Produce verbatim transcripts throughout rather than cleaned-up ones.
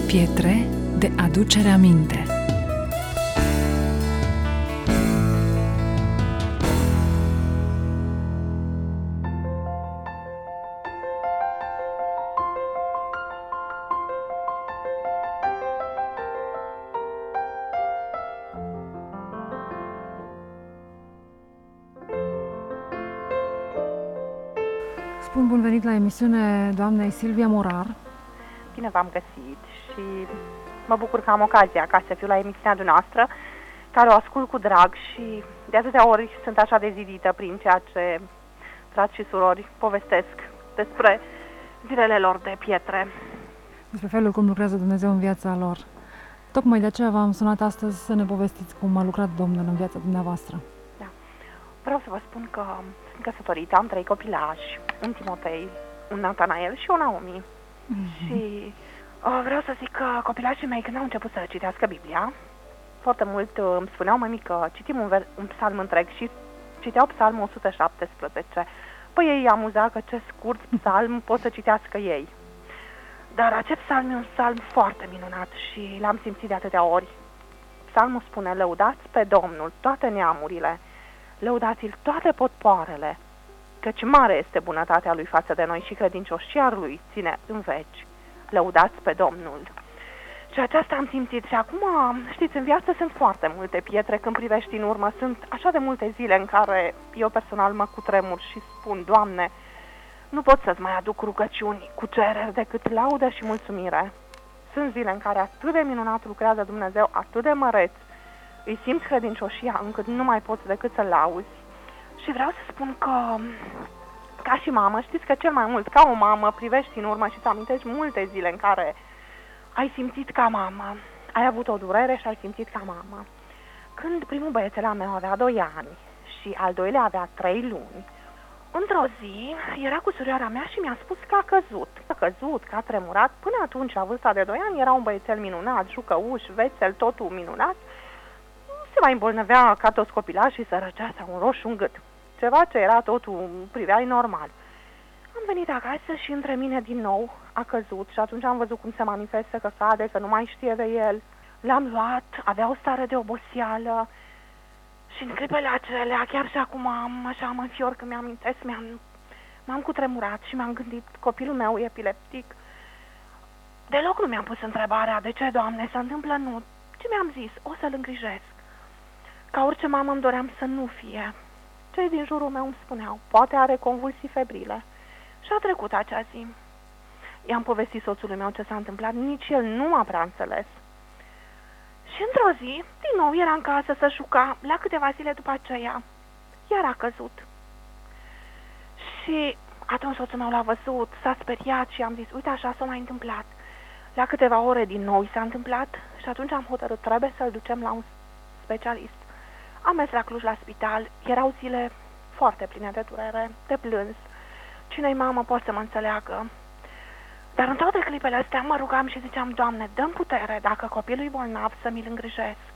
Pietre de aducere aminte. Spun bun venit la emisiune doamnei Silvia Morar. Bine v-am găsit și mă bucur că am ocazia ca să fiu la emisiunea dumneavoastră, care o ascult cu drag și de atâtea ori sunt așa dezidită prin ceea ce frați și surori povestesc despre zilele lor de pietre. Despre felul cum lucrează Dumnezeu în viața lor. Tocmai de aceea v-am sunat astăzi să ne povestiți cum a lucrat Domnul în viața dumneavoastră. Da. Vreau să vă spun că sunt căsătorită, am trei copilași, un Timotei, un Natanael și o Naomi. Mm-hmm. Și uh, vreau să zic că copilașii mei, când au început să citească Biblia, foarte mult uh, îmi spuneau, mămică, că citim un, ver- un psalm întreg și citeau psalmul o sută șaptesprezece. Păi ei amuza că ce scurt psalm pot să citească ei. Dar acest psalm e un psalm foarte minunat și l-am simțit de atâtea ori. Psalmul spune: lăudați pe Domnul toate neamurile, lăudați-l toate popoarele, căci mare este bunătatea lui față de noi și credincioșia lui ține în veci. Lăudați pe Domnul. Și aceasta am simțit. Și acum, știți, în viață sunt foarte multe pietre când privești în urmă. Sunt așa de multe zile în care eu personal mă cutremur și spun: Doamne, nu pot să-ți mai aduc rugăciuni cu cereri decât laudă și mulțumire. Sunt zile în care atât de minunat lucrează Dumnezeu, atât de măreț, îi simți credincioșia încât nu mai poți decât să lauzi. Și vreau să spun că, ca și mamă, știți că cel mai mult, ca o mamă, privești în urmă și îți amintești multe zile în care ai simțit ca mamă, ai avut o durere și ai simțit ca mamă. Când primul băiețel al meu avea doi ani și al doilea avea trei luni, într-o zi era cu surioara mea și mi-a spus că a căzut. A căzut, că a tremurat. Până atunci, la vârsta de doi ani, era un băiețel minunat, jucăuș, vesel, totul minunat. Se mai îmbolnăvea ca toți copilașii, să răcea sau un roșu în gât. Ceva ce era totul, priveai normal. Am venit acasă și între mine din nou a căzut și atunci am văzut cum se manifestă, că cade, că nu mai știe de el. L-am luat, avea o stare de oboseală și în clipele acelea, chiar și acum am, așa mă înfior când mi-amintesc, mi-am, m-am cutremurat și mi-am gândit: copilul meu e epileptic. Deloc nu mi-am pus întrebarea: de ce, Doamne, se întâmplă? Nu. Ce mi-am zis? O să-l îngrijesc. Ca orice mamă îmi doream să nu fie. Cei din jurul meu îmi spuneau: poate are convulsii febrile. Și a trecut acea zi. I-am povestit soțului meu ce s-a întâmplat, nici el nu m-a prea înțeles. Și într-o zi, din nou era în casă să juca, la câteva zile după aceea, iar a căzut. Și atunci soțul meu l-a văzut, s-a speriat și am zis: uite, așa s-a mai întâmplat. La câteva ore din nou i s-a întâmplat și atunci am hotărât, trebuie să-l ducem la un specialist. Am mers la Cluj la spital, erau zile foarte pline de durere, de plâns. Cine-i mamă poate să mă înțeleagă. Dar în toate clipele astea mă rugam și ziceam: Doamne, dă-mi putere, dacă copilul e bolnav, să mi-l îngrijesc.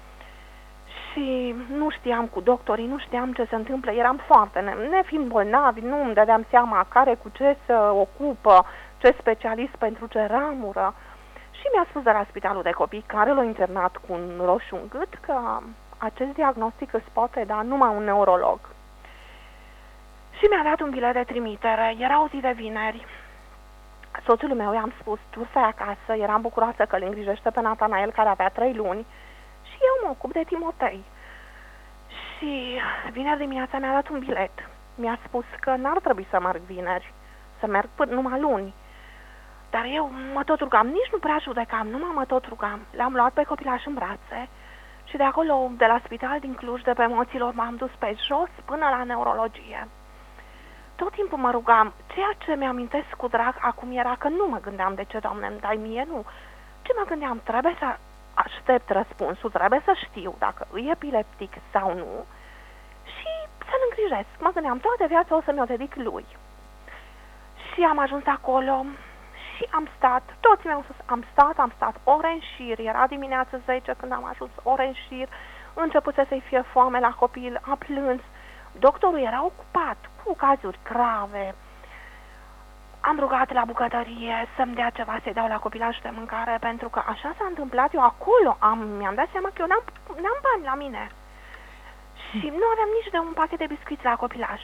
Și nu știam cu doctorii, nu știam ce se întâmplă, eram foarte, nefiind bolnavi, nu îmi dădeam seama care cu ce se ocupă, ce specialist pentru ce ramură. Și mi-a spus de la spitalul de copii, care l-a internat cu un roșu în gât, că acest diagnostic îți poate da numai un neurolog. Și mi-a dat un bilet de trimitere, era o zi de vineri. Soțului meu i-am spus: tu stai acasă, eram bucuroasă că îl îngrijește pe Natanael, care avea trei luni, și eu mă ocup de Timotei. Și vineri dimineața mi-a dat un bilet. Mi-a spus că n-ar trebui să merg vineri, să merg până numai luni. Dar eu mă tot rugam, nici nu prea judecam, numai mă tot rugam. L-am luat pe copilaș în brațe și de acolo, de la spital din Cluj, de pe Moților, m-am dus pe jos până la neurologie. Tot timpul mă rugam. Ceea ce mi-amintesc cu drag acum era că nu mă gândeam: de ce, Doamne, îmi dai mie, nu. Ce mă gândeam? Trebuie să aștept răspunsul, trebuie să știu dacă e epileptic sau nu și să-l îngrijesc. Mă gândeam, toată viața o să mi-o dedic lui. Și am ajuns acolo și am stat, toți mi-au spus, am stat, am stat ore în șir, era dimineața zece când am ajuns, ore în șir, începuse să-i fie foame la copil, a plâns. Doctorul era ocupat cu cazuri grave. am rugat la bucătărie să-mi dea ceva să-i dau la copilaș de mâncare, pentru că așa s-a întâmplat. Eu acolo am, mi-am dat seama că eu n-am, n-am bani la mine. Și nu aveam nici de un pachet de biscuiți la copilaș.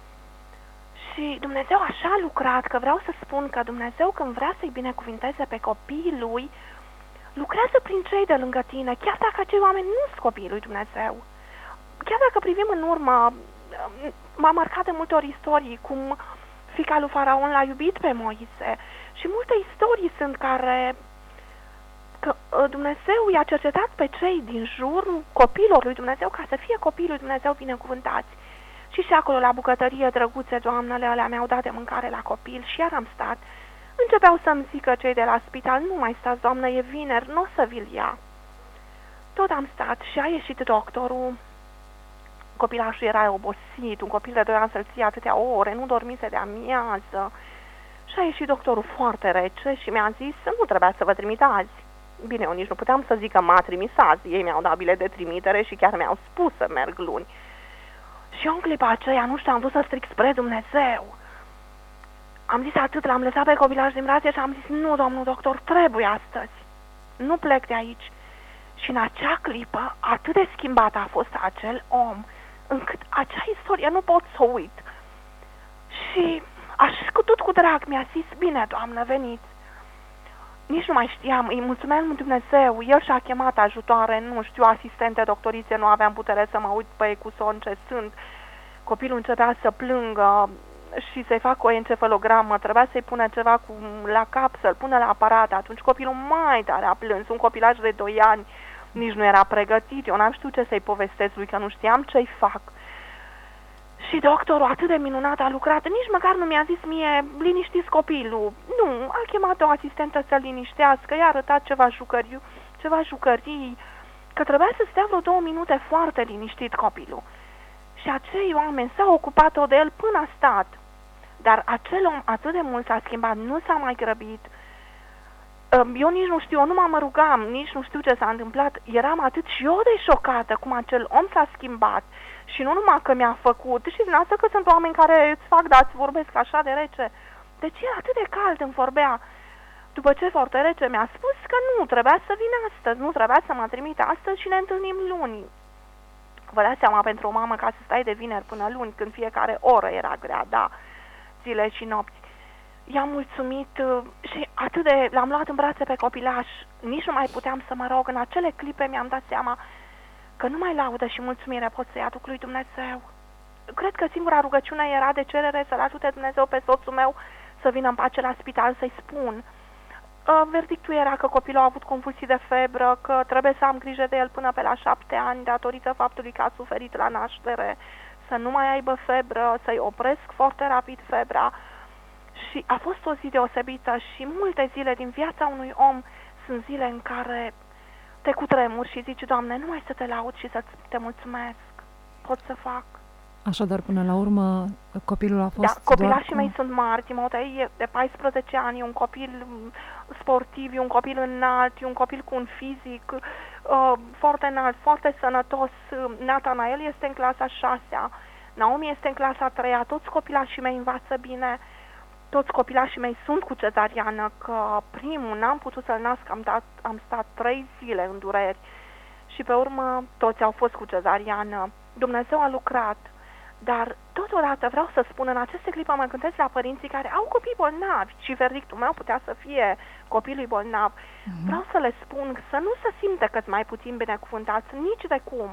Și Dumnezeu așa a lucrat, că vreau să spun că Dumnezeu, când vrea să-i binecuvinteze pe copiii Lui, lucrează prin cei de lângă tine, chiar dacă acei oameni nu sunt copiii lui Dumnezeu. Chiar dacă privim în urmă, m-a marcat de multe ori istorii cum fiica lui Faraon l-a iubit pe Moise și multe istorii sunt care că Dumnezeu i-a cercetat pe cei din jur, copiilor lui Dumnezeu, ca să fie copiii lui Dumnezeu binecuvântați. Și și acolo la bucătărie, drăguțe, doamnele alea mi-au dat de mâncare la copil și iar am stat. Începeau să-mi zică cei de la spital, nu mai stați, doamnă, e vineri, nu o să vi-l ia. Tot am stat și a ieșit doctorul. Copilașul era obosit, un copil de doi ani să-l ție atâtea ore, nu dormise de amiază. Și a ieșit doctorul foarte rece și mi-a zis să nu trebuia să vă trimit azi. Bine, eu nici nu puteam să zic că m-a trimis azi. Ei mi-au dat bilet de trimitere și chiar mi-au spus să merg luni. Și eu în clipa aceea, nu știu, am vrut să stric spre Dumnezeu. Am zis atât, l-am lăsat pe copilaș din brațe și am zis, nu, domnul doctor, trebuie astăzi. Nu plec de aici. Și în acea clipă, atât de schimbat a fost acel om, încât acea istorie nu pot să o uit. Și așa cu tot cu drag mi-a zis, bine, doamnă, veniți. Nici nu mai știam, îi mulțumeam lui Dumnezeu, el și-a chemat ajutoare, nu știu, asistente, doctorițe, nu aveam putere să mă uit pe ei cu son ce sunt. Copilul începea să plângă și să-i fac o encefalogramă, trebuia să-i pună ceva cu, la cap, să-l pună la aparat. Atunci copilul mai tare a plâns, un copilaj de doi ani, nici nu era pregătit, eu n-am știut ce să-i povestesc lui, că nu știam ce-i fac. Și doctorul atât de minunat a lucrat, nici măcar nu mi-a zis mie, liniștiți copilul. Nu, a chemat o asistentă să-l liniștească, i-a arătat ceva jucării, ceva jucării, că trebuia să stea vreo două minute foarte liniștit copilul. Și acei oameni s-au ocupat-o de el până a stat. Dar acel om atât de mult s-a schimbat, nu s-a mai grăbit. Eu nici nu știu, eu nu mă rugam, nici nu știu ce s-a întâmplat. Eram atât și eu de șocată cum acel om s-a schimbat. Și nu numai că mi-a făcut, și dumneavoastră că sunt oameni care îți fac, dar îți vorbesc așa de rece. Deci era atât de cald, îmi vorbea. După ce foarte rece mi-a spus că nu, trebuia să vin astăzi, nu trebuia să mă trimit astăzi și ne întâlnim luni. Vă dați seama, pentru o mamă, ca să stai de vineri până luni, când fiecare oră era grea, da, zile și nopți. I-am mulțumit și atât de... l-am luat în brațe pe copilaș, nici nu mai puteam să mă rog. În acele clipe mi-am dat seama că numai laudă și mulțumire pot să-i aduc lui Dumnezeu. Cred că singura rugăciune era de cerere să-l ajute Dumnezeu pe soțul meu să vină în pace la spital, să-i spun. Verdictul era că copilul a avut convulsii de febră, că trebuie să am grijă de el până pe la șapte ani, datorită faptului că a suferit la naștere, să nu mai aibă febră, să-i opresc foarte rapid febra. Și a fost o zi deosebită și multe zile din viața unui om sunt zile în care te cutremuri și zici, Doamne, numai să te laud și să te mulțumesc, pot să fac. Așadar, până la urmă, copilul a fost... Da, copilașii doar... mei sunt mari, Timotei e de paisprezece ani, e un copil sportiv, e un copil înalt, e un copil cu un fizic uh, foarte înalt, foarte sănătos. Nathanael este în clasa șasea, Naomi este în clasa a treia, toți copilașii mei învață bine, toți copilașii mei sunt cu cezariană, că primul n-am putut să-l nasc, am, dat, am stat trei zile în dureri și pe urmă toți au fost cu cezariană. Dumnezeu a lucrat. Dar totodată vreau să spun, în aceste clipe mă gândesc la părinții care au copii bolnavi și verdictul meu putea să fie copilul bolnav. Mm-hmm. Vreau să le spun să nu se simte că-s mai puțin binecuvântați, nici de cum.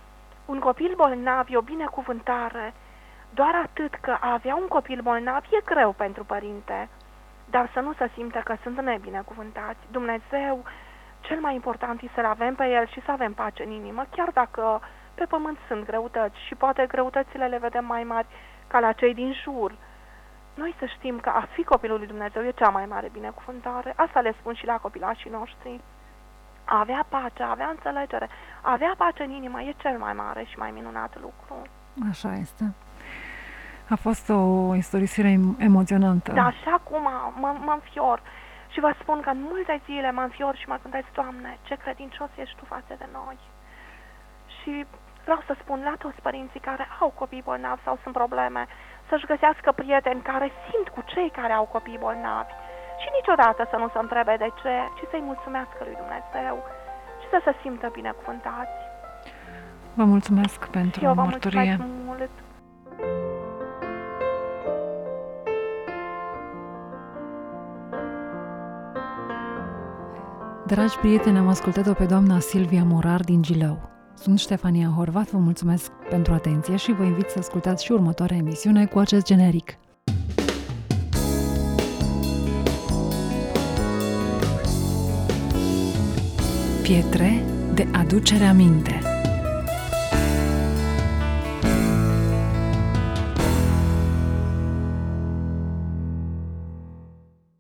Un copil bolnav e o binecuvântare, doar atât că a avea un copil bolnav e greu pentru părinte, dar să nu se simte că sunt nebinecuvântați. Dumnezeu, cel mai important e să-L avem pe El și să avem pace în inimă, chiar dacă pe pământ sunt greutăți și poate greutățile le vedem mai mari ca la cei din jur. Noi să știm că a fi copilul lui Dumnezeu e cea mai mare binecuvântare. Asta le spun și la copilașii noștri. A avea pace, a avea înțelegere, a avea pace în inimă e cel mai mare și mai minunat lucru. Așa este. A fost o istorisire emoționantă. Da, și acum mă, mă înfior și vă spun că în multe zile mă înfior și mă gândesc, Doamne, ce credincios ești Tu față de noi. Și vreau să spun la toți părinții care au copii bolnavi sau sunt probleme, să-și găsească prieteni care simt cu cei care au copii bolnavi și niciodată să nu se întrebe de ce, ci să-i mulțumească lui Dumnezeu și să se simtă binecuvântați. Vă mulțumesc pentru Și eu vă mărturie. mulțumesc mult. Dragi prieteni, am ascultat-o pe doamna Silvia Morar din Gilău. Sunt Ștefania Horvat, vă mulțumesc pentru atenție și vă invit să ascultați și următoarea emisiune cu acest generic. Pietre de aducere aminte.